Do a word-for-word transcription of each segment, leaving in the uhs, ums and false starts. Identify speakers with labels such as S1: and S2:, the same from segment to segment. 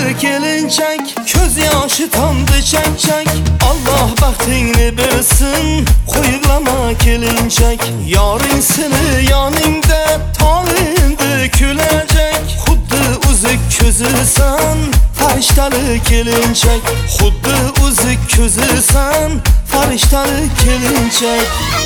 S1: kelinchak, ko'z yoshi tomdi chak chak. Alloh baxtingni bersin, qo'yilama kelinchak. Yoring seni yoningda, tolindi kulajak. Xuddi uzuk ko'zisan, farishtali kelinchak. Xuddi uzuk ko'zisan, farishtali kelinchak.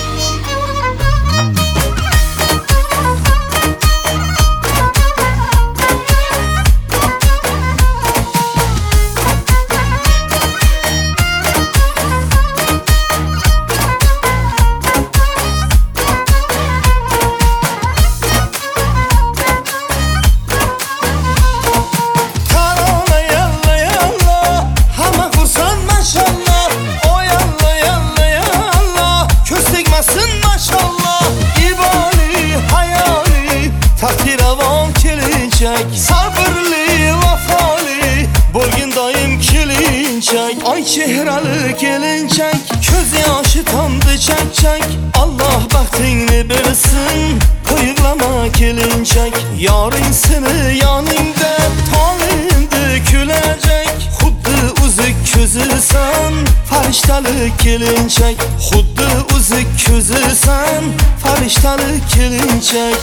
S1: Sabırlı vafali bo'lgin doim kelinchak. Ay chehrali kelinchak, ko'z yoshi tomdi chak chak. Alloh baxtingni bersin, qo'yilama kelinchak. Yoring seni yoningda, tolindi kulajak. Xuddi uzuk ko'zisan, farishtali kelinchak. Xuddi uzuk ko'zisan, farishtali kelinchak.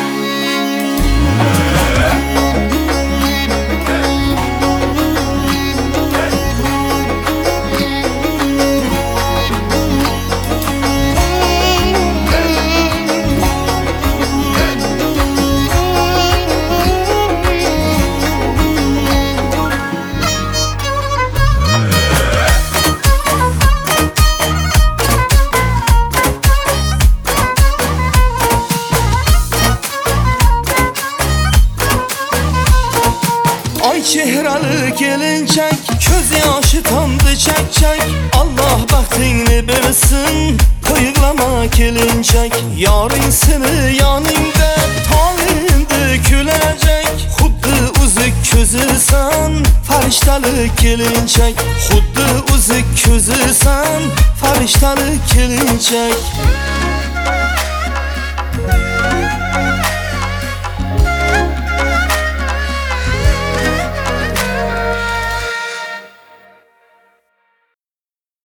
S1: Chehrali kelinchak, ko'z yoshi tomdi chak chak. Alloh baxtingni bersin, qo'yilama kelinchak. Yoring seni yoningda, tolindi kulajak. Xuddi uzuk ko'zisan, farishtali kelinchak. Xuddi uzuk ko'zisan, farishtali kelinchak.